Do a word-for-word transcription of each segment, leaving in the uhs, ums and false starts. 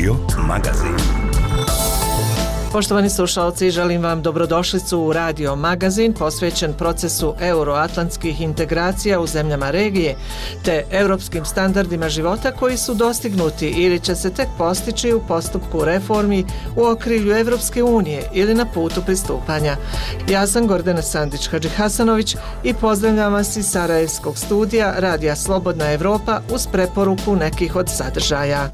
Radio Magazin. Poštovani slušalci, želim vam dobrodošlicu u Radio Magazin posvećen procesu euroatlantskih integracija u zemljama regije te europskim standardima života koji su dostignuti ili će se tek postići u postupku reformi u okrilju Evropske unije ili na putu pristupanja. Ja sam Gordana Sandić-Hadžihasanović i pozdravljam vas iz Sarajevskog studija Radija Slobodna Evropa uz preporuku nekih od sadržaja.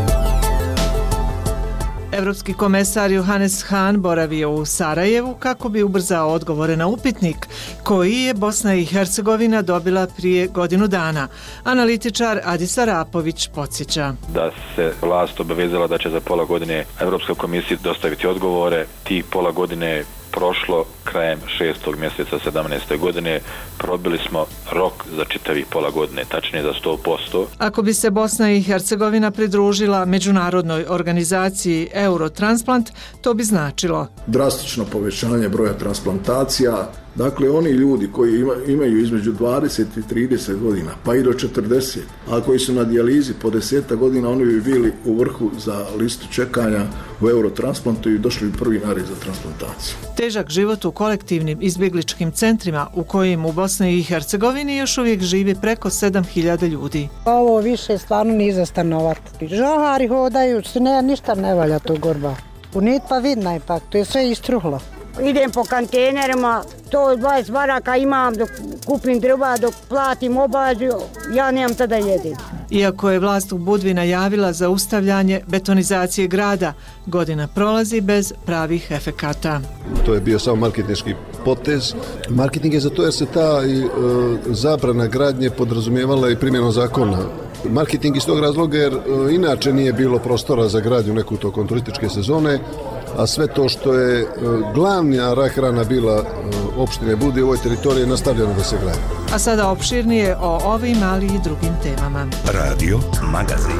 Evropski komesar Johannes Hahn boravio u Sarajevu kako bi ubrzao odgovore na upitnik koji je Bosna i Hercegovina dobila prije godinu dana. Analitičar Adis Arapović podsjeća. Da se vlast obavezala da će za pola godine Evropskoj komisiji dostaviti odgovore. Tih pola godine prošlo krajem šestog mjeseca sedamnaeste godine, probili smo rok za čitavih pola godine, tačnije za sto posto. Ako bi se Bosna i Hercegovina pridružila međunarodnoj organizaciji Eurotransplant, to bi značilo drastično povećanje broja transplantacija. Dakle, oni ljudi koji ima, imaju između dvadeset i trideset godina, pa i do četrdeset, a koji su na dijalizi po deset godina, oni bi bili u vrhu za listu čekanja u Eurotransplantu i došli bi prvi na red za transplantaciju. Težak život u kolektivnim izbjegličkim centrima u kojim u Bosni i Hercegovini još uvijek živi preko sedam hiljada ljudi. Ovo više stvarno nije za stanovati. Žahari hodaju, ne, ništa ne valja tu gorba. Unit pa vidna ipak, to je sve istruhlo. Idem po kontejnerima, to dvadeset baraka imam, dok kupim drva, dok platim obađu, ja nemam tada jedem. Iako je vlast u Budvi najavila zaustavljanje betonizacije grada, godina prolazi bez pravih efekata. To je bio samo marketinški potez. Marketing je zato jer se ta i, e, zabrana gradnje podrazumijevala i primjenom zakona. Marketing iz tog razloga jer e, inače nije bilo prostora za gradnju neku tokom turističke sezone, a sve to što je e, glavna rak rana bila e, opštine Budvi u ovoj teritoriji nastavljeno da se gradi. A sada opširnije o ovim, ali i drugim temama. Radio Magazin.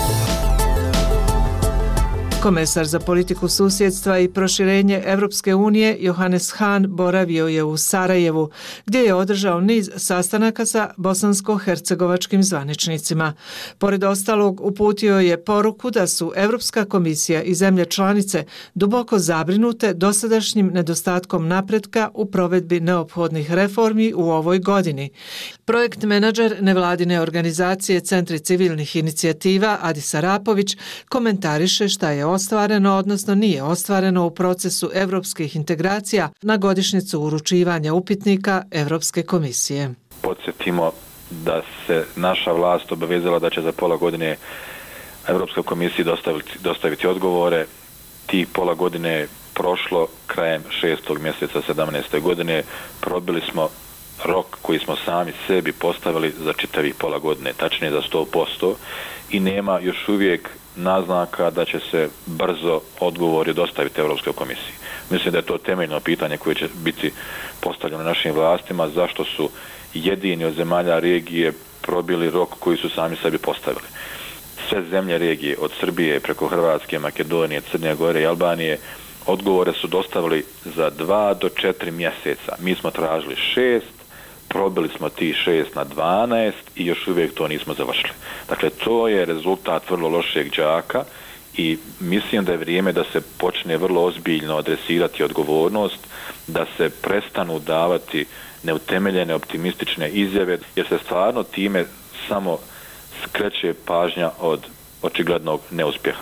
Komesar za politiku susjedstva i proširenje Evropske unije Johannes Hahn boravio je u Sarajevu, gdje je održao niz sastanaka sa bosansko-hercegovačkim zvaničnicima. Pored ostalog, uputio je poruku da su Evropska komisija i zemlje članice duboko zabrinute dosadašnjim nedostatkom napretka u provedbi neophodnih reformi u ovoj godini. Projekt menadžer nevladine organizacije Centri civilnih inicijativa Adis Arapović komentariše šta je ostvareno, odnosno nije ostvareno u procesu evropskih integracija na godišnjicu uručivanja upitnika Evropske komisije. Podsjetimo da se naša vlast obavezala da će za pola godine Evropskoj komisiji dostaviti, dostaviti odgovore. Tih pola godine prošlo krajem šestog mjeseca sedamnaeste godine, probili smo rok koji smo sami sebi postavili za čitavih pola godine, tačnije za sto posto, i nema još uvijek naznaka da će se brzo odgovori dostaviti Europskoj komisiji. Mislim da je to temeljno pitanje koje će biti postavljeno našim vlastima, zašto su jedini od zemalja regije probili rok koji su sami sebi postavili. Sve zemlje regije, od Srbije preko Hrvatske, Makedonije, Crne Gore i Albanije, odgovore su dostavili za dva do četiri mjeseca. Mi smo tražili šest, probili smo ti šest na dvanaest i još uvijek to nismo završili. Dakle, to je rezultat vrlo lošeg đaka i mislim da je vrijeme da se počne vrlo ozbiljno adresirati odgovornost, da se prestanu davati neutemeljene optimistične izjave, jer se stvarno time samo skreće pažnja od očiglednog neuspjeha.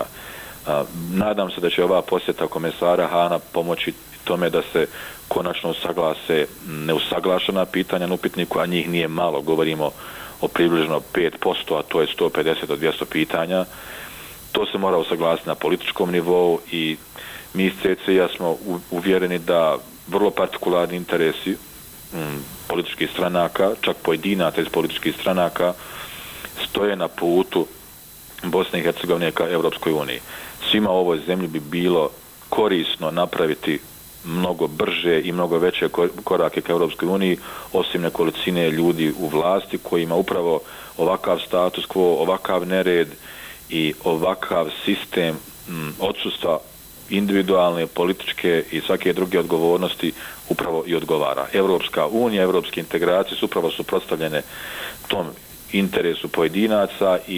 Nadam se da će ova posjeta komesara Hahna pomoći tome da se konačno usaglase neusaglašena pitanja na upitniku, a njih nije malo, govorimo o približno pet posto, a to je sto pedeset do dvjesto pitanja. To se mora usaglasiti na političkom nivou i mi iz C C I-a smo uvjereni da vrlo partikularni interesi m, političkih stranaka, čak pojedinaca iz političkih stranaka, stoje na putu Bosne i Hercegovine ka Europskoj uniji. Svima u ovoj zemlji bi bilo korisno napraviti mnogo brže i mnogo veće korake ka Europskoj uniji, osim nekolicine ljudi u vlasti kojima upravo ovakav status quo, ovakav nered i ovakav sistem m, odsustva individualne, političke i svake druge odgovornosti upravo i odgovara. Europska unija, europske integracije su upravo suprotstavljene tom interesu pojedinaca i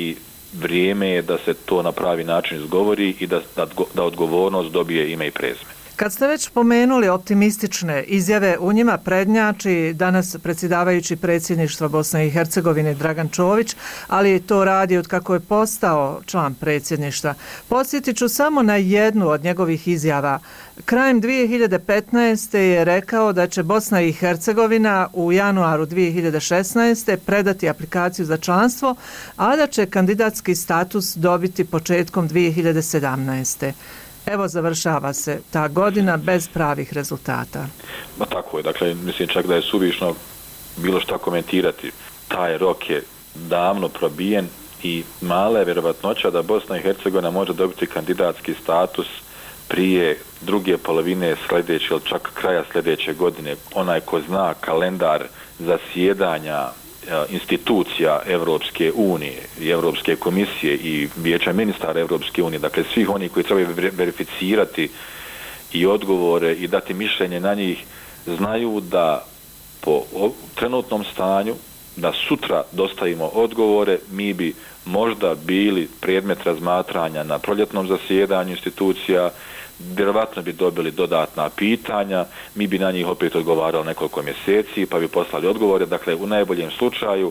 vrijeme je da se to na pravi način izgovori i da, da, da odgovornost dobije ime i prezime. Kad ste već pomenuli optimistične izjave, u njima prednjači danas predsjedavajući predsjedništva Bosne i Hercegovine Dragan Čović, ali to radi od kako je postao član predsjedništva. Podsjetit ću samo na jednu od njegovih izjava. Krajem dvije hiljade petnaeste. je rekao da će Bosna i Hercegovina u januaru dvije hiljade šesnaeste. predati aplikaciju za članstvo, a da će kandidatski status dobiti početkom dvije hiljade sedamnaeste. Evo, završava se ta godina bez pravih rezultata. Ma tako je, dakle, mislim čak da je suvišno bilo šta komentirati. Taj rok je davno probijen i mala je vjerovatnoća da Bosna i Hercegovina može dobiti kandidatski status prije druge polovine sljedeće ili čak kraja sljedeće godine. Onaj ko zna kalendar zasjedanja institucija Evropske unije i Evropske komisije i vijeća ministara Evropske unije, dakle svih oni koji trebaju verificirati i odgovore i dati mišljenje na njih, znaju da po trenutnom stanju da sutra dostavimo odgovore, mi bi možda bili predmet razmatranja na proljetnom zasjedanju institucija, vjerovatno bi dobili dodatna pitanja, mi bi na njih opet odgovarali nekoliko mjeseci, pa bi poslali odgovore. Dakle, u najboljem slučaju,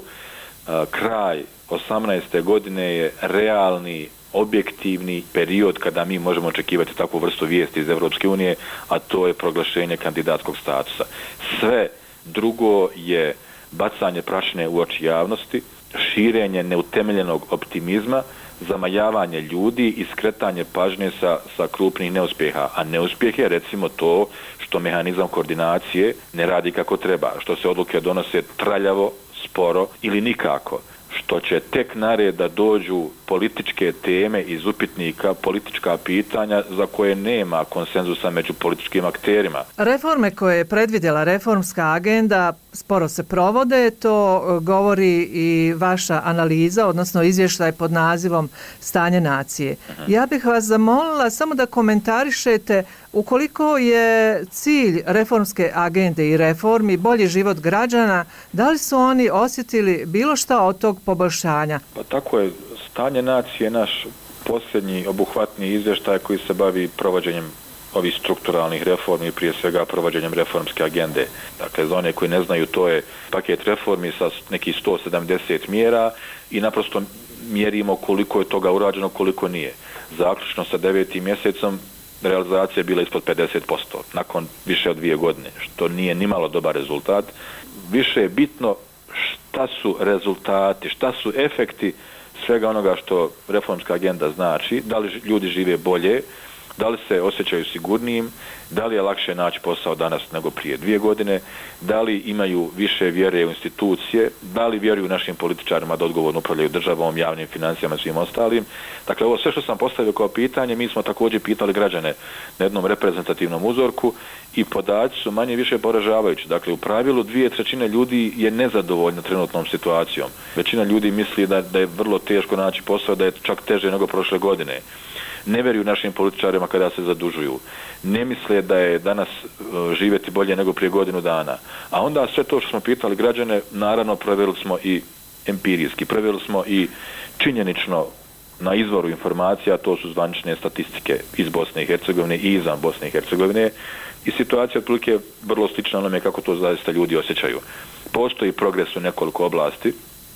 kraj osamnaeste godine je realni, objektivni period kada mi možemo očekivati takvu vrstu vijesti iz Evropske unije, a to je proglašenje kandidatskog statusa. Sve drugo je bacanje prašine u oči javnosti, širenje neutemeljenog optimizma, zamajavanje ljudi i skretanje pažnje sa, sa krupnih neuspjeha. A neuspjeh je recimo to što mehanizam koordinacije ne radi kako treba, što se odluke donose traljavo, sporo ili nikako, što će tek nared da dođu političke teme iz upitnika, politička pitanja za koje nema konsenzusa među političkim akterima. Reforme koje je predvidjela reformska agenda sporo se provode, to govori i vaša analiza, odnosno izvještaj pod nazivom Stanje nacije. Ja bih vas zamolila samo da komentarišete ukoliko je cilj reformske agende i reformi bolji život građana, da li su oni osjetili bilo šta od tog poboljšanja? Pa tako je, Stanje nacije je naš posljednji obuhvatni izvještaj koji se bavi provođenjem ovih strukturalnih reformi, prije svega provođenjem reformske agende. Dakle, za one koji ne znaju, to je paket reformi sa nekih sto sedamdeset mjera i naprosto mjerimo koliko je toga urađeno, koliko nije. Zaključno sa devetim mjesecom realizacija je bila ispod pedeset posto nakon više od dvije godine, što nije nimalo dobar rezultat. Više je bitno šta su rezultati, šta su efekti svega onoga što reformska agenda znači, da li ljudi žive bolje, da li se osjećaju sigurnijim, da li je lakše naći posao danas nego prije dvije godine, da li imaju više vjere u institucije, da li vjeruju našim političarima da odgovorno upravljaju državom, javnim financijama i svim ostalim. Dakle, ovo sve što sam postavio kao pitanje, mi smo također pitali građane na jednom reprezentativnom uzorku i podaci su manje više poražavajući. Dakle, u pravilu dvije trećine ljudi je nezadovoljna trenutnom situacijom. Većina ljudi misli da, da je vrlo teško naći posao, da je čak teže nego prošle godine. Ne vjeruju našim političarima kada se zadužuju. Ne misle da je danas živjeti bolje nego prije godinu dana. A onda sve to što smo pitali građane, naravno provjerili smo i empirijski, provjerili smo i činjenično na izvoru informacija, to su zvanične statistike iz Bosne i Hercegovine i izvan Bosne i Hercegovine, i situacija otprilike je vrlo slična onome kako to zaista ljudi osjećaju. Postoji progres u nekoliko oblasti,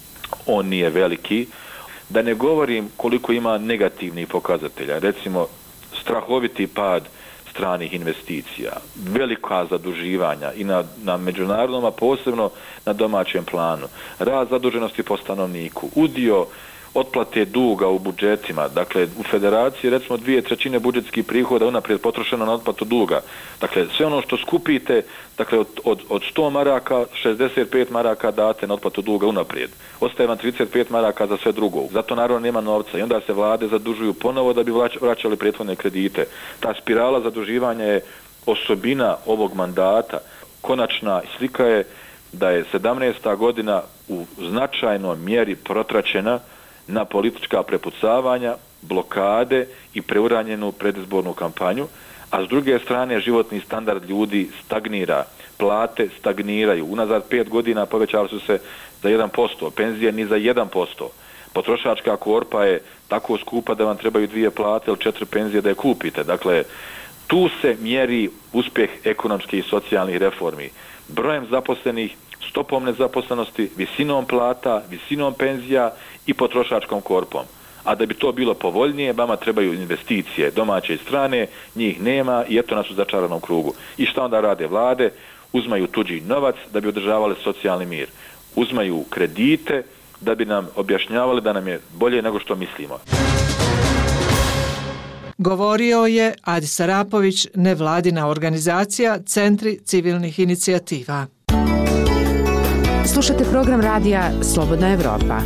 on nije veliki, da ne govorim koliko ima negativnih pokazatelja, recimo strahoviti pad stranih investicija, velika zaduživanja i na, na međunarodnom, a posebno na domaćem planu, rast zaduženosti po stanovniku, udio otplate duga u budžetima, dakle u federaciji recimo dvije trećine budžetskih prihoda unaprijed potrošeno na otplatu duga. Dakle, sve ono što skupite, dakle od, od, od sto maraka, šezdeset pet maraka date na otplatu duga unaprijed. Ostaje vam trideset pet maraka za sve drugo. Zato naravno nema novca i onda se vlade zadužuju ponovo da bi vraćali prethodne kredite. Ta spirala zaduživanja je osobina ovog mandata. Konačna slika je da je sedamnaesta godina u značajnoj mjeri protraćena na politička prepucavanja, blokade i preuranjenu predizbornu kampanju, a s druge strane životni standard ljudi stagnira, plate stagniraju. Unazad pet godina povećali su se za jedan posto, penzije ni za jedan posto. Potrošačka korpa je tako skupa da vam trebaju dvije plate ili četiri penzije da je kupite. Dakle, tu se mjeri uspjeh ekonomskih i socijalnih reformi. Brojem zaposlenih, stopom nezaposlenosti, visinom plata, visinom penzija i potrošačkom korpom. A da bi to bilo povoljnije, vama trebaju investicije domaće i strane, njih nema i eto nas u začaranom krugu. I šta onda rade vlade? Uzmaju tuđi novac da bi održavali socijalni mir. Uzmaju kredite da bi nam objašnjavali da nam je bolje nego što mislimo. Govorio je Adis Arapović, nevladina organizacija Centri civilnih inicijativa. Slušate program radija Slobodna Evropa.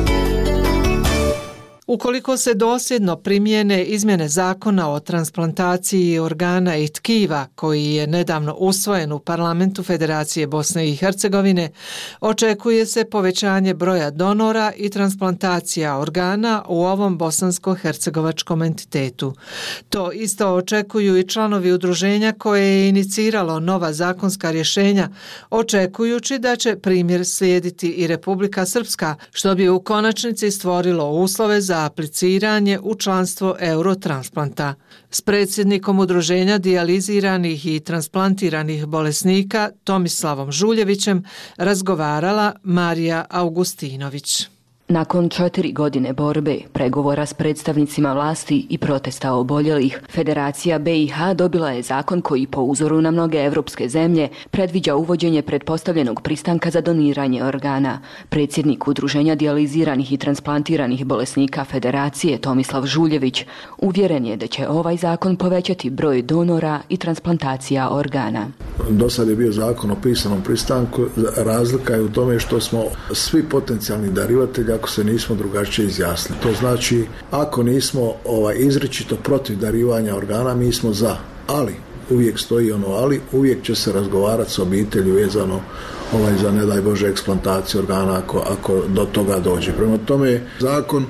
Ukoliko se dosljedno primijene izmjene zakona o transplantaciji organa i tkiva koji je nedavno usvojen u parlamentu Federacije Bosne i Hercegovine, očekuje se povećanje broja donora i transplantacija organa u ovom bosansko-hercegovačkom entitetu. To isto očekuju i članovi udruženja koje je iniciralo nova zakonska rješenja, očekujući da će primjer slijediti i Republika Srpska, što bi u konačnici stvorilo uslove za apliciranje u članstvo Eurotransplanta. S predsjednikom udruženja dijaliziranih i transplantiranih bolesnika Tomislavom Žuljevićem razgovarala Marija Augustinović. Nakon četiri godine borbe, pregovora s predstavnicima vlasti i protesta oboljelih, Federacija B i H dobila je zakon koji po uzoru na mnoge evropske zemlje predviđa uvođenje pretpostavljenog pristanka za doniranje organa. Predsjednik udruženja dijaliziranih i transplantiranih bolesnika Federacije Tomislav Žuljević uvjeren je da će ovaj zakon povećati broj donora i transplantacija organa. Do sad je bio zakon o pisanom pristanku, razlika je u tome što smo svi potencijalni darivatelji ako se nismo drugačije izjasnili. To znači, ako nismo ovaj, izričito protiv darivanja organa, mi smo za. Ali, uvijek stoji ono ali, uvijek će se razgovarati s obitelju vezano ovaj, za, ne daj Bože, eksplantaciju organa ako, ako do toga dođe. Prema tome, zakon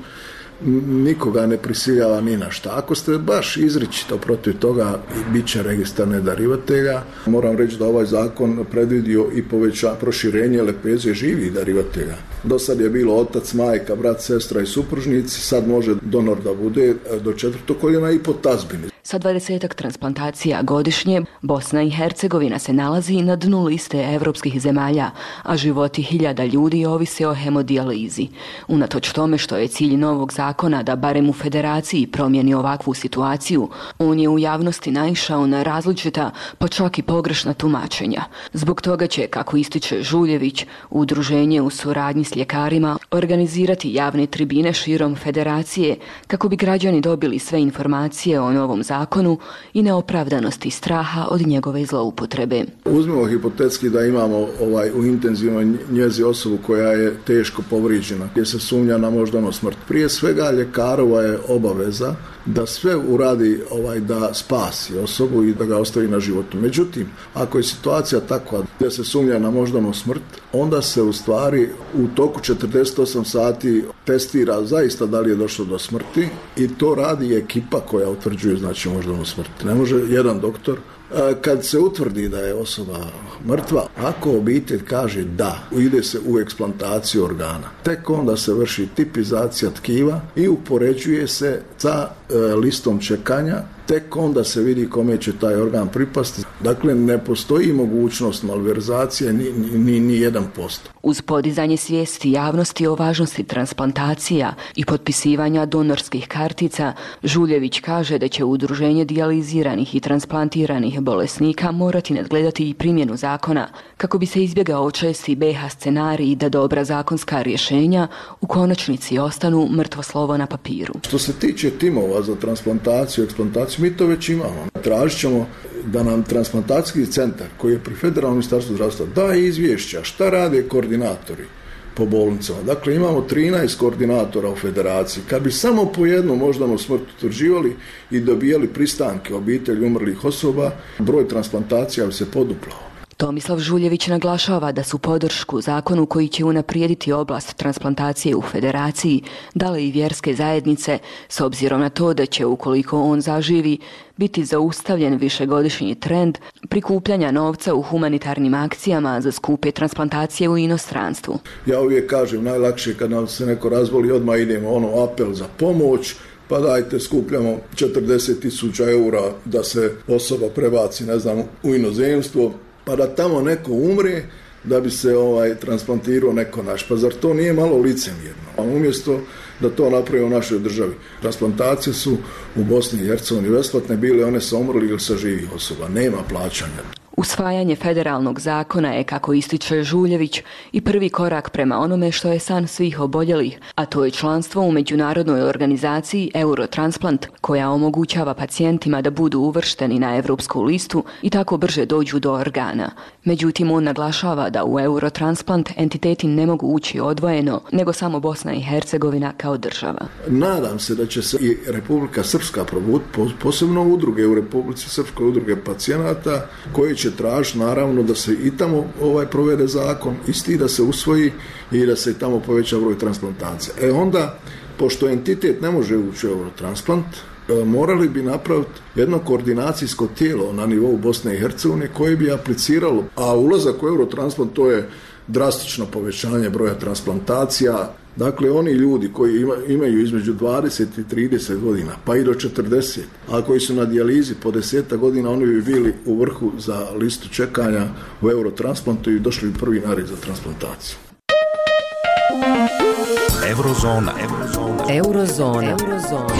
nikoga ne prisiljava ni na šta. Ako ste baš izričito protiv toga, bit će registar nedarivatelja. Moram reći da ovaj zakon predvidio i poveća proširenje lepeze živih darivatelja. Do sad je bilo otac, majka, brat, sestra i supružnici, sad može donor da bude do četvrtog koljena i po tazbini. Sa dvadesetak transplantacija godišnje, Bosna i Hercegovina se nalazi na dnu liste evropskih zemalja, a životi hiljada ljudi ovise o hemodijalizi. Unatoč tome što je cilj novog zakona da barem u Federaciji promijeni ovakvu situaciju, on je u javnosti naišao na različita, pa čak i pogrešna tumačenja. Zbog toga će, kako ističe Žuljević, udruženje u suradnji s ljekarima organizirati javne tribine širom Federacije kako bi građani dobili sve informacije o novom zakonu zakonu i neopravdanosti straha od njegove zloupotrebe. Uzmimo hipotetski da imamo ovaj, u intenzivnoj njezi osobu koja je teško povrijeđena, gdje se sumnja na moždanu smrt. Prije svega ljekarova je obaveza da sve uradi ovaj, da spasi osobu i da ga ostavi na životu. Međutim, ako je situacija takva da se sumnja na moždanu smrt, onda se u stvari u toku četrdeset osam sati testira zaista da li je došlo do smrti i to radi ekipa koja utvrđuje znači moždanu smrt. Ne može jedan doktor. Kad se utvrdi da je osoba mrtva, ako obitelj kaže da, ide se u eksplantaciju organa, tek onda se vrši tipizacija tkiva i upoređuje se sa e, listom čekanja, tek onda se vidi kome će taj organ pripasti. Dakle, ne postoji mogućnost malverzacije ni, ni, ni jedan posto. Uz podizanje svijesti javnosti o važnosti transplantacija i potpisivanja donorskih kartica, Žuljević kaže da će udruženje dijaliziranih i transplantiranih bolesnika morati nadgledati i primjenu zakona kako bi se izbjegao česti B H scenarij da dobra zakonska rješenja u konačnici ostanu mrtvo slovo na papiru. Što se tiče timova za transplantaciju, eksplantaciju, mi to već imamo. Tražit ćemo da nam transplantacijski centar koji je pri Federalnom ministarstvu zdravstva daje izvješća šta rade koordinatori po bolnicama. Dakle, imamo trinaest koordinatora u federaciji. Kad bi samo po jednu moždanu smrt utvrđivali i dobijali pristanke obitelji umrlih osoba, broj transplantacija bi se poduplao. Tomislav Žuljević naglašava da su podršku zakonu koji će unaprijediti oblast transplantacije u federaciji dale i vjerske zajednice, s obzirom na to da će, ukoliko on zaživi, biti zaustavljen višegodišnji trend prikupljanja novca u humanitarnim akcijama za skupe transplantacije u inostranstvu. Ja uvijek kažem, najlakše kad nam se neko razboli, odmah idemo ono apel za pomoć, pa dajte skupljamo četrdeset tisuća eura da se osoba prebaci, ne znam, u inozemstvo, pa da tamo neko umre, da bi se ovaj transplantirao neko naš. Pa zar to nije malo licemjerno? A umjesto da to napravi u našoj državi. Transplantacije su u Bosni i Hercegovini besplatne bile one sa umrlih ili sa živih osoba. Nema plaćanja. Usvajanje federalnog zakona je, kako ističe Žuljević, i prvi korak prema onome što je san svih oboljelih, a to je članstvo u međunarodnoj organizaciji Eurotransplant, koja omogućava pacijentima da budu uvršteni na europsku listu i tako brže dođu do organa. Međutim, on naglašava da u Eurotransplant entiteti ne mogu ući odvojeno, nego samo Bosna i Hercegovina kao država. Nadam se da će se i Republika Srpska probuditi, posebno udruge u Republici Srpskoj, udruge pacijenata, koji će tražiti naravno da se i tamo ovaj provede zakon, isti da se usvoji i da se tamo poveća broj transplantacija. E onda, pošto entitet ne može ući u Eurotransplant, morali bi napraviti jedno koordinacijsko tijelo na nivou Bosne i Hercegovine koje bi apliciralo, a ulazak u Eurotransplant to je drastično povećanje broja transplantacija. Dakle, oni ljudi koji ima, imaju između dvadeset i trideset godina, pa i do četrdeset, a koji su na dijalizi po deseta godina, oni bi bili u vrhu za listu čekanja u Eurotransplantu i došli bi prvi na red za transplantaciju. Eurozona. Eurozona. Eurozona. Eurozona.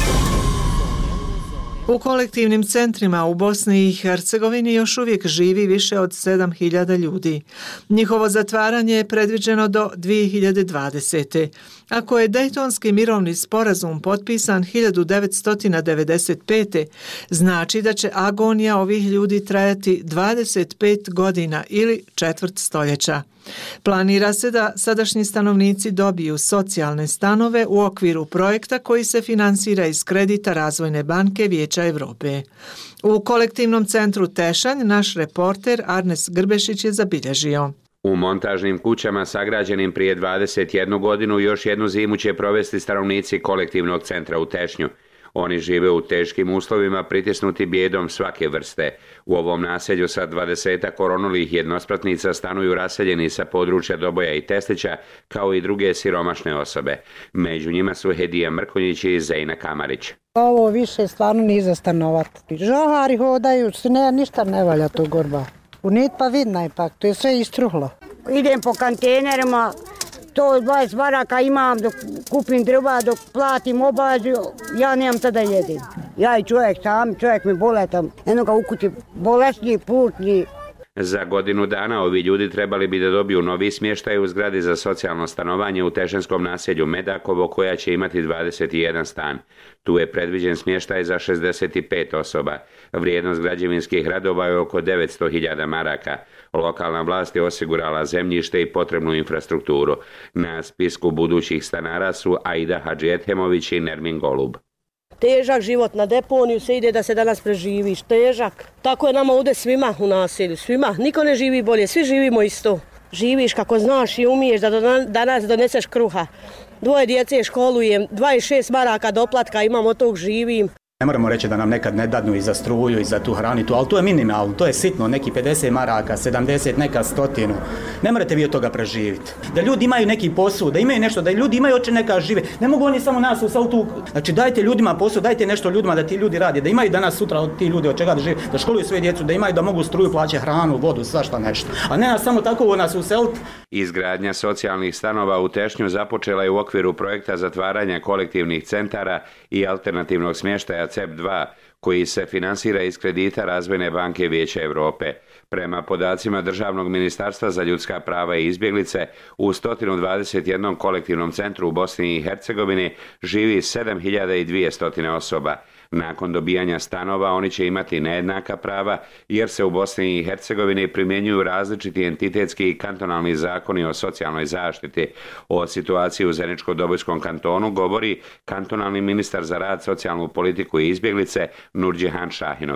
U kolektivnim centrima u Bosni i Hercegovini još uvijek živi više od sedam hiljada ljudi. Njihovo zatvaranje je predviđeno do dvije hiljade dvadesete. Ako je Dejtonski mirovni sporazum potpisan hiljadu devetsto devedeset pete. znači da će agonija ovih ljudi trajati dvadeset pet godina ili četvrt stoljeća. Planira se da sadašnji stanovnici dobiju socijalne stanove u okviru projekta koji se finansira iz kredita Razvojne banke Vijeća Europe. U kolektivnom centru Tešanj naš reporter Arnes Grbešić je zabilježio. U montažnim kućama sagrađenim prije dvadeset jednu godinu još jednu zimu će provesti stanovnici kolektivnog centra u Tešnju. Oni žive u teškim uslovima, pritisnuti bijedom svake vrste. U ovom naselju sa dvadesetak koronulih jednospratnica stanuju raseljeni sa područja Doboja i Teslića, kao i druge siromašne osobe. Među njima su Hedija Mrkonjić i Zejna Kamarić. Ovo više stvarno nije za stanovati. Žohari hodaju, ne, ništa ne valja to gorba. U nit pa vidna ipak, to je sve istruhlo. Idem po kontejnerima, to dvadeset baraka imam, dok kupim drva, dok platim obađu, ja nemam tada jedem. Ja i čovjek sam, čovjek mi boletam, jednoga ukuti bolesni, putni. Za godinu dana ovi ljudi trebali bi da dobiju novi smještaj u zgradi za socijalno stanovanje u tešanskom naselju Medakovo, koja će imati dvadeset jedan stan. Tu je predviđen smještaj za šezdeset pet osoba. Vrijednost građevinskih radova je oko devetsto hiljada maraka. Lokalna vlast je osigurala zemljište i potrebnu infrastrukturu. Na spisku budućih stanara su Aida Hadžijethemović i Nermin Golub. Težak život, na deponiju se ide da se danas preživiš, težak. Tako je nama ovdje svima u naselju, svima. Niko ne živi bolje, svi živimo isto. Živiš kako znaš i umiješ da danas doneseš kruha. Dvoje djece školujem, dvadeset šest maraka doplatka imam, od tog živim. Ne moramo reći da nam nekad ne dadnu i za struju i za tu hranitu, ali to je minimalno, to je sitno, neki pedeset maraka, sedamdeset, neka stotinu. Ne morate vi od toga preživjeti. Da ljudi imaju neki posao, da imaju nešto, da ljudi imaju oče neka žive. Ne mogu oni samo nas u sautu. Znači dajte ljudima posao, dajte nešto ljudima da ti ljudi rade, da imaju danas sutra od ti ljudi od čega da žive, da školuju svoje djecu, da imaju da mogu struju plaćati, hranu, vodu, svašta nešto. A ne nas samo tako u nas useliti. Izgradnja socijalnih stanova u Tešnju započela je u okviru projekta zatvaranja kolektivnih centara i alternativnog smještaja C E P dva, koji se finansira iz kredita Razvojne banke Vijeća Europe. Prema podacima Državnog ministarstva za ljudska prava i izbjeglice, u sto dvadeset jedan kolektivnom centru u Bosni i Hercegovini živi sedam hiljada dvjesto osoba. Nakon dobijanja stanova oni će imati nejednaka prava, jer se u Bosni i Hercegovini primjenjuju različiti entitetski i kantonalni zakoni o socijalnoj zaštiti. O situaciji u Zeničko-Dobojskom kantonu govori kantonalni ministar za rad, socijalnu politiku i izbjeglice Nurdžihan Šahinović.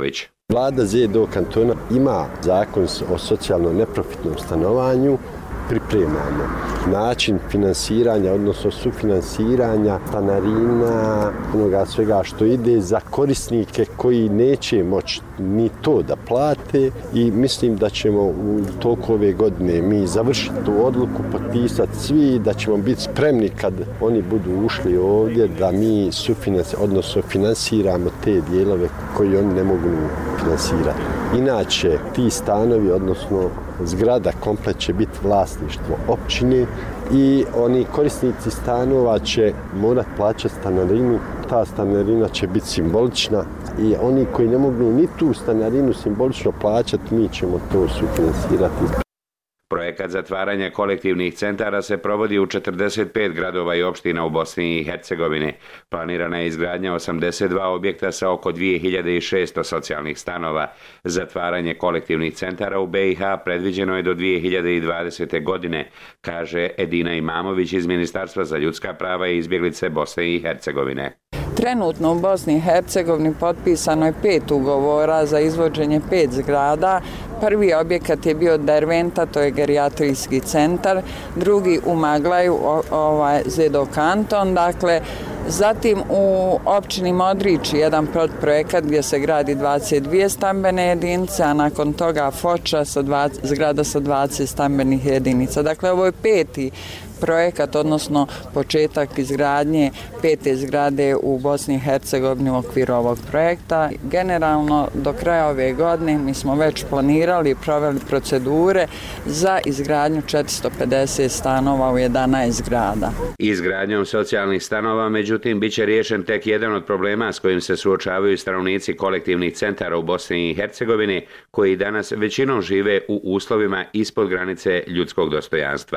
Vlada Z D O kantona ima zakon o socijalno neprofitnom stanovanju, pripremamo način finansiranja, odnosno sufinansiranja stanarina, onoga svega što ide za korisnike koji neće moći ni to da plate i mislim da ćemo u toku ove godine mi završiti tu odluku, potpisati svi, da ćemo biti spremni kad oni budu ušli ovdje da mi sufinansiramo, odnosno finansiramo te dijelove koji oni ne mogu finansirati. Inače, ti stanovi, odnosno zgrada komplet će biti vlasništvo općine i oni korisnici stanova će morati plaćati stanarinu. Ta stanarina će biti simbolična i oni koji ne mogu ni tu stanarinu simbolično plaćati, mi ćemo to sufinansirati. Projekat zatvaranja kolektivnih centara se provodi u četrdeset pet gradova i opština u Bosni i Hercegovini. Planirana je izgradnja osamdeset dva objekta sa oko dvije hiljade šesto socijalnih stanova. Zatvaranje kolektivnih centara u B i H predviđeno je do dvije hiljade dvadesete. godine, kaže Edina Imamović iz Ministarstva za ljudska prava i izbjeglice Bosne i Hercegovine. Trenutno u Bosni i Hercegovini potpisano je pet ugovora za izvođenje pet zgrada. Prvi objekat je bio Derventa, to je gerijatrijski centar, drugi u Maglaju, ovaj Z D O kanton, dakle, zatim u općini Modrići jedan projekat gdje se gradi dvadeset dvije stambene jedinice, a nakon toga Foča sa dvadeset, zgrada sa dvadeset stambenih jedinica. Dakle, ovo je peti projekat, odnosno početak izgradnje pete zgrade u Bosni i Hercegovini u okviru ovog projekta. Generalno, do kraja ove godine mi smo već planirali i proveli procedure za izgradnju četiristo pedeset stanova u jedanaest zgrada. Izgradnjom socijalnih stanova, međutim, bit će riješen tek jedan od problema s kojim se suočavaju stanovnici kolektivnih centara u Bosni i Hercegovini, koji danas većinom žive u uslovima ispod granice ljudskog dostojanstva.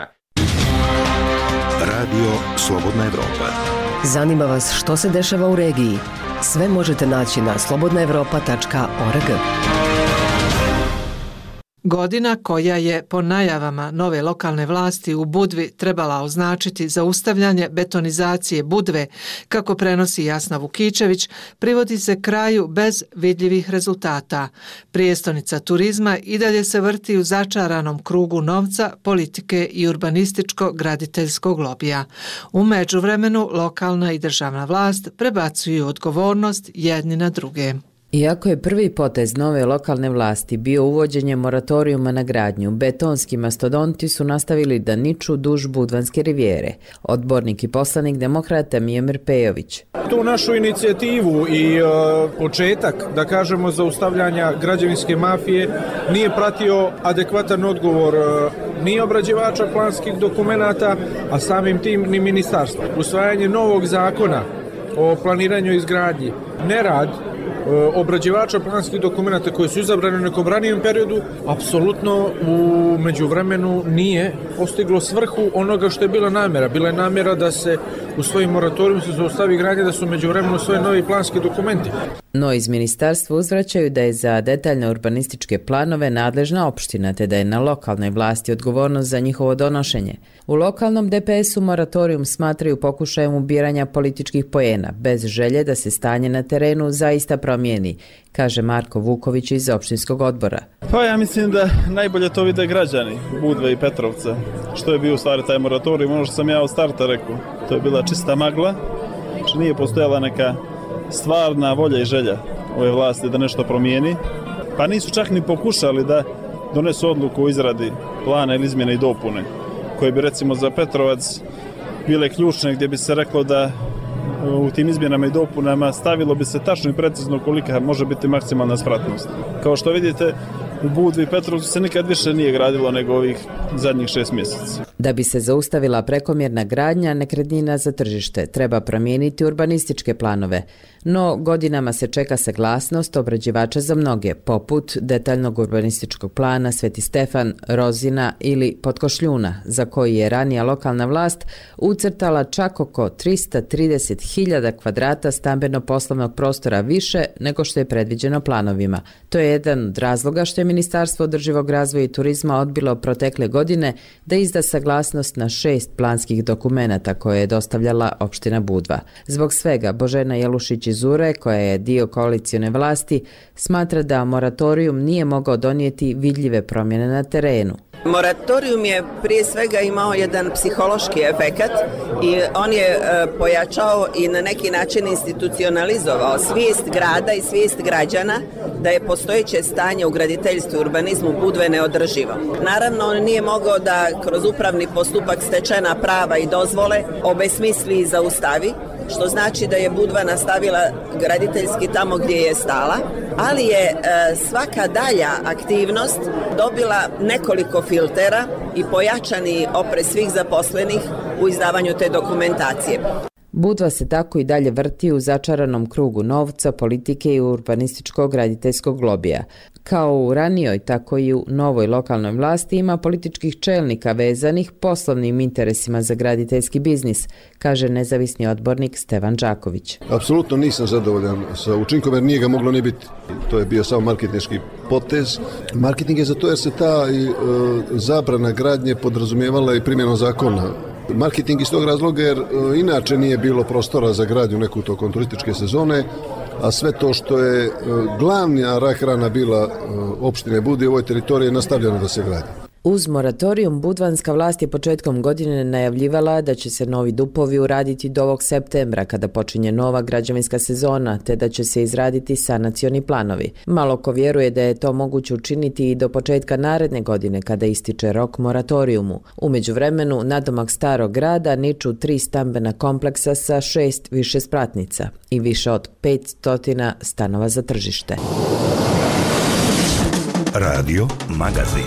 Radio Slobodna Evropa. Zanima vas što se dešava u regiji? Sve možete naći na slobodna evropa tačka org. Godina koja je po najavama nove lokalne vlasti u Budvi trebala označiti zaustavljanje betonizacije Budve, kako prenosi Jasna Vukičević, privodi se kraju bez vidljivih rezultata. Prijestonica turizma i dalje se vrti u začaranom krugu novca, politike i urbanističko-graditeljskog lobija. U međuvremenu lokalna i državna vlast prebacuju odgovornost jedni na druge. Iako je prvi potez nove lokalne vlasti bio uvođenje moratorijuma na gradnju, betonski mastodonti su nastavili da niču duž Budvanske rivijere. Odbornik i poslanik demokrata Mijomir Pejović. Tu našu inicijativu i e, početak, da kažemo, zaustavljanja građevinske mafije nije pratio adekvatan odgovor e, ni obrađivača planskih dokumenata, a samim tim ni ministarstva. Usvajanje novog zakona o planiranju i izgradnji, nerad obrađivača planskih dokumenta koji su izabrani u nekom ranijem periodu, apsolutno u međuvremenu nije postiglo svrhu onoga što je bila namjera. Bila je namjera da se u svojim moratorijum se zaustavi gradnja, da su u međuvremenu svoje novi planski dokumenti. No iz ministarstva uzvraćaju da je za detaljne urbanističke planove nadležna opština, te da je na lokalnoj vlasti odgovornost za njihovo donošenje. U lokalnom D P S-u moratorijum smatraju pokušajem ubiranja političkih poena, bez želje da se stanje na terenu zaista promijeni, kaže Marko Vuković iz opštinskog odbora. Pa ja mislim da najbolje to vide građani Budve i Petrovca. Što je bio u stvari taj moratorijum, ono što sam ja od starta rekao, to je bila čista magla, što nije postojala neka stvarna volja i želja ove vlasti da nešto promijeni, pa nisu čak ni pokušali da donesu odluku o izradi plana ili izmjene i dopune, koje bi recimo za Petrovac bile ključne, gdje bi se reklo da u tim izmjenama i dopunama stavilo bi se tačno i precizno kolika može biti maksimalna spratnost. Kao što vidite, u Budvi i Petrovcu se nikad više nije gradilo nego ovih zadnjih šest mjeseca. Da bi se zaustavila prekomjerna gradnja nekretnina za tržište, treba promijeniti urbanističke planove. No, godinama se čeka saglasnost obrađivača za mnoge, poput detaljnog urbanističkog plana Sveti Stefan, Rozina ili Potkošljuna, za koji je ranija lokalna vlast ucrtala čak oko tristo trideset hiljada kvadrata stambeno-poslovnog prostora više nego što je predviđeno planovima. To je jedan od razloga što je Ministarstvo održivog razvoja i turizma odbilo protekle godine da izda saglasnost saglasnost na šest planskih dokumenata koje je dostavljala opština Budva. Zbog svega, Božena Jelušić iz Ure, koja je dio koalicione vlasti, smatra da moratorijum nije mogao donijeti vidljive promjene na terenu. Moratorijum je prije svega imao jedan psihološki efekat i on je e, pojačao i na neki način institucionalizovao svijest grada i svijest građana da je postojeće stanje u graditeljstvu i urbanizmu Budve neodrživo. Naravno, on nije mogao da kroz upravni postupak stečena prava i dozvole obesmisli i zaustavi, što znači da je Budva nastavila graditeljski tamo gdje je stala, ali je e, svaka dalja aktivnost dobila nekoliko filtera i pojačani oprez svih zaposlenih u izdavanju te dokumentacije. Budva se tako i dalje vrti u začaranom krugu novca, politike i urbanističkog graditeljskog lobija. Kao u ranijoj, tako i u novoj lokalnoj vlasti ima političkih čelnika vezanih poslovnim interesima za graditeljski biznis, kaže nezavisni odbornik Stevan Đaković. Apsolutno nisam zadovoljan sa učinkom jer nije ga moglo ni biti. To je bio samo marketinški potez. Marketing je zato jer se ta i, e, zabrana gradnje podrazumijevala i primjenom zakona. Marketing iz tog razloga jer e, inače nije bilo prostora za gradnju neku tokom turističke sezone, a sve to što je e, glavna rak rana bila e, opštine Budve u ovoj teritoriji je nastavljeno da se gradi. Uz moratorijum, budvanska vlast je početkom godine najavljivala da će se novi dupovi uraditi do ovog septembra kada počinje nova građevinska sezona, te da će se izraditi sanacioni planovi. Malo ko vjeruje da je to moguće učiniti i do početka naredne godine kada ističe rok moratorijumu. U međuvremenu, nadomak starog grada niču tri stambena kompleksa sa šest višespratnica i više od petsto stanova za tržište. Radio Magazin.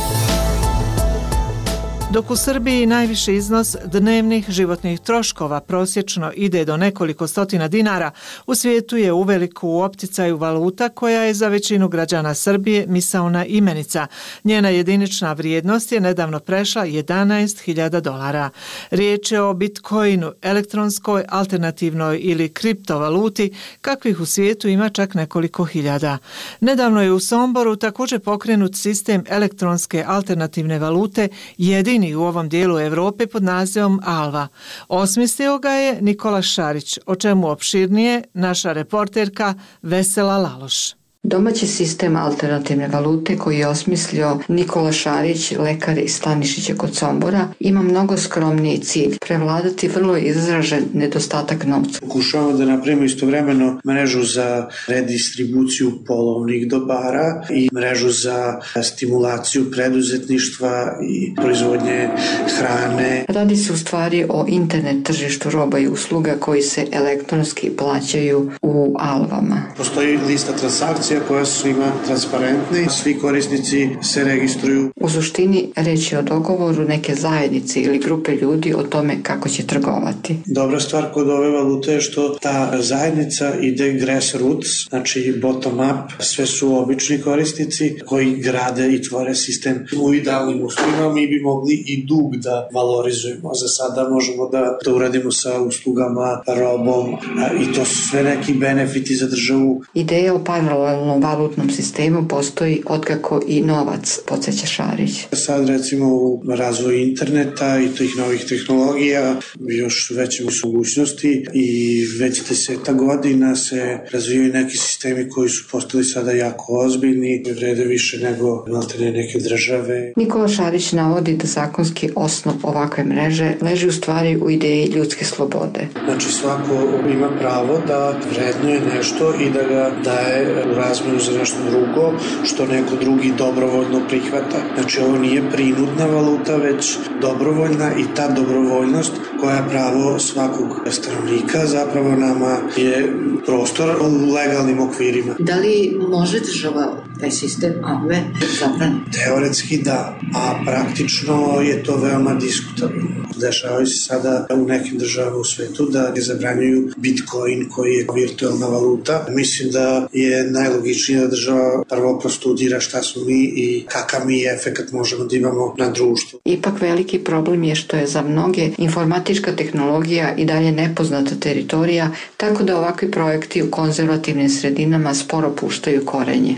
Dok u Srbiji najviši iznos dnevnih životnih troškova prosječno ide do nekoliko stotina dinara, u svijetu je uveliko u opticaju valuta koja je za većinu građana Srbije misaona imenica. Njena jedinična vrijednost je nedavno prešla jedanaest hiljada dolara. Riječ je o bitcoinu, elektronskoj, alternativnoj ili kriptovaluti, kakvih u svijetu ima čak nekoliko hiljada. Nedavno je u Somboru također pokrenut sistem elektronske alternativne valute, jedini u ovom dijelu Europe pod nazivom Alva. Osmislio ga je Nikola Šarić, o čemu opširnije naša reporterka Vesela Laloš. Domaći sistem alternativne valute koji je osmislio Nikola Šarić, lekar iz Stanišića kod Sombora, ima mnogo skromniji cilj, prevladati vrlo izražen nedostatak novca. Pokušavamo da napravimo istovremeno mrežu za redistribuciju polovnih dobara i mrežu za stimulaciju preduzetništva i proizvodnje hrane. Radi se u stvari o internet tržištu roba i usluga koji se elektronski plaćaju u alvama. Postoji lista transakcija koja su svima transparentni, svi korisnici se registruju. U suštini reč je o dogovoru neke zajednice ili grupe ljudi o tome kako će trgovati. Dobra stvar kod ove valute je što ta zajednica ide grassroots, znači bottom up, sve su obični korisnici koji grade i tvore sistem. U idealnim uslovima mi bi mogli i dug da valorizujemo. Za sada možemo da to uradimo sa uslugama, robom i to su sve neki benefiti za državu. Ideja o paralelnom valutnom sistemu postoji otkako i novac, podsjeća Šarić. Sad recimo u razvoju interneta i tih novih tehnologija još veće mogućnosti i već deseta godina se razvijaju neki sistemi koji su postali sada jako ozbiljni, vrede više nego maltene neke države. Nikola Šarić navodi da zakonski osnov ovakve mreže leži u stvari u ideji ljudske slobode. Znači svako ima pravo da vrednuje nešto i da ga daje u razmenu za nešto drugo što neko drugi dobrovoljno prihvata. Znači ovo nije prinudna valuta, već dobrovoljna i ta dobrovoljnost koja je pravo svakog stanovnika zapravo nama je prostor u legalnim okvirima. Da li može država taj sistem Alve zabraniti? Teoretski da, a praktično je to veoma diskutabilno. Dešavaju se sada u nekim državama u svetu da ne zabranjuju Bitcoin koji je virtualna valuta. Mislim da je najlogičnije da država prvo prostudira šta smo mi i kakav mi efekat možemo da imamo na društvu. Ipak veliki problem je što je za mnoge informatička tehnologija i dalje nepoznata teritorija, tako da ovakvi projekti u konzervativnim sredinama sporo puštaju korenje. No, iako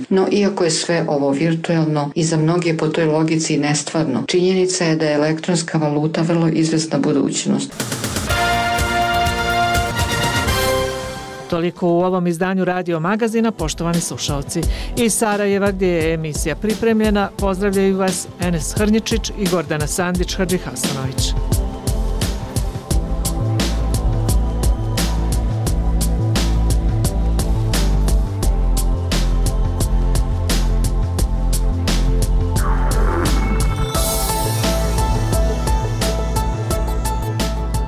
Iako je sve ovo virtuelno i za mnoge po toj logici nestvarno, činjenica je da je elektronska valuta vrlo izvesna budućnost. Toliko u ovom izdanju Radio Magazina, poštovani slušalci. Iz Sarajeva, gdje je emisija pripremljena, pozdravljaju vas Enes Hrnjičić i Gordana Sandić-Hadžihasanović.